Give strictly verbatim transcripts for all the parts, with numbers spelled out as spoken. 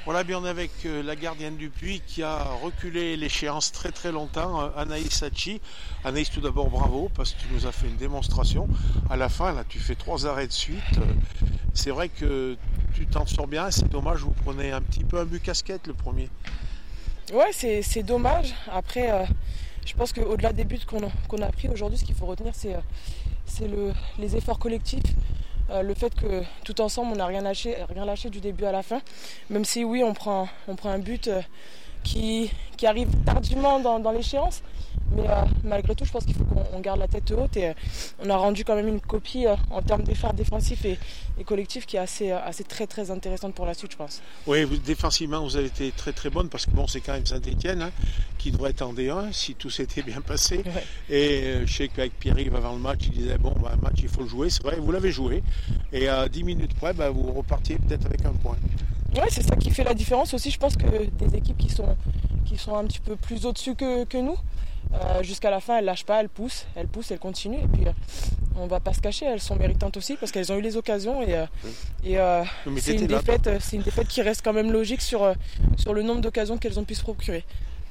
Voilà, bien on est avec euh, la gardienne du Puy qui a reculé l'échéance très très longtemps, euh, Anaïs Hachi. Anaïs, tout d'abord bravo parce que tu nous as fait une démonstration. À la fin, là, tu fais trois arrêts de suite. Euh, c'est vrai que tu t'en sors bien, c'est dommage, vous prenez un petit peu un but casquette le premier. Ouais, c'est, c'est dommage. Après, euh, je pense qu'au-delà des buts qu'on a, qu'on a pris aujourd'hui, ce qu'il faut retenir, c'est, euh, c'est le, les efforts collectifs. Euh, le fait que tout ensemble, on n'a rien lâché, rien lâché du début à la fin. Même si oui, on prend, on prend un but euh, qui, qui arrive tardivement dans, dans l'échéance. Mais euh, malgré tout, je pense qu'il faut qu'on garde la tête haute. Et euh, on a rendu quand même une copie euh, en termes d'efforts défensifs et, et collectifs qui est assez, euh, assez très très intéressante pour la suite, je pense. Oui, vous, défensivement, vous avez été très très bonne parce que bon, c'est quand même Saint-Etienne hein, qui devrait être en D un si tout s'était bien passé. Ouais. Et euh, je sais qu'avec Pierre-Yves avant le match, il disait bon, bah, un match il faut le jouer. C'est vrai, vous l'avez joué. Et à dix minutes près, bah, vous repartiez peut-être avec un point. Ouais, c'est ça qui fait la différence aussi. Je pense que des équipes qui sont, qui sont un petit peu plus au-dessus que, que nous, euh, jusqu'à la fin, elles lâchent pas, elles poussent, elles poussent, elles continuent. Et puis, euh, on va pas se cacher, elles sont méritantes aussi parce qu'elles ont eu les occasions. Et, euh, et euh, c'est, une défaite, c'est une défaite qui reste quand même logique sur, euh, sur le nombre d'occasions qu'elles ont pu se procurer.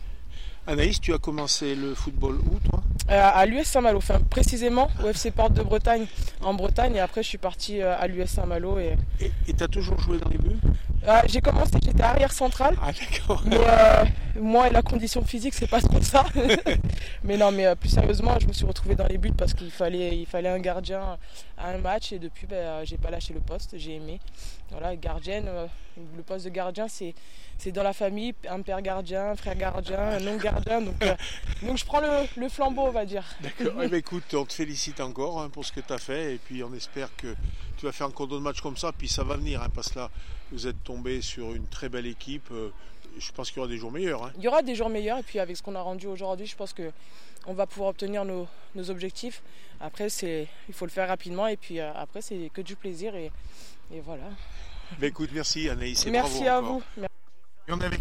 Anaïs, tu as commencé le football où, toi ? euh, À l'U S Saint-Malo, enfin, précisément au F C Porte de Bretagne, en Bretagne. Et après, je suis partie à l'U S Saint-Malo. Et tu as toujours joué dans les buts ? Euh, j'ai commencé, j'étais arrière central. Ah d'accord. Mais euh, moi et la condition physique, c'est pas trop ça. Mais non, mais euh, plus sérieusement, je me suis retrouvée dans les buts parce qu'il fallait, il fallait un gardien à un match et depuis, ben, j'ai pas lâché le poste, j'ai aimé. Voilà, gardienne, euh, le poste de gardien, c'est, c'est dans la famille, un père gardien, un frère gardien, un non gardien. Donc, euh, donc je prends le, le flambeau, on va dire. D'accord. Eh bien, écoute, on te félicite encore hein, pour ce que tu as fait et puis on espère que tu vas faire encore d'autres matchs comme ça. Puis ça va venir hein, parce que là, vous êtes tombé sur une très belle équipe. Je pense qu'il y aura des jours meilleurs. Hein. Il y aura des jours meilleurs et puis avec ce qu'on a rendu aujourd'hui, je pense qu'on va pouvoir obtenir nos, nos objectifs. Après, c'est, il faut le faire rapidement et puis euh, après, c'est que du plaisir et, et voilà. Ben écoute, merci Anaïs et merci bravo à encore. vous. Et on est avec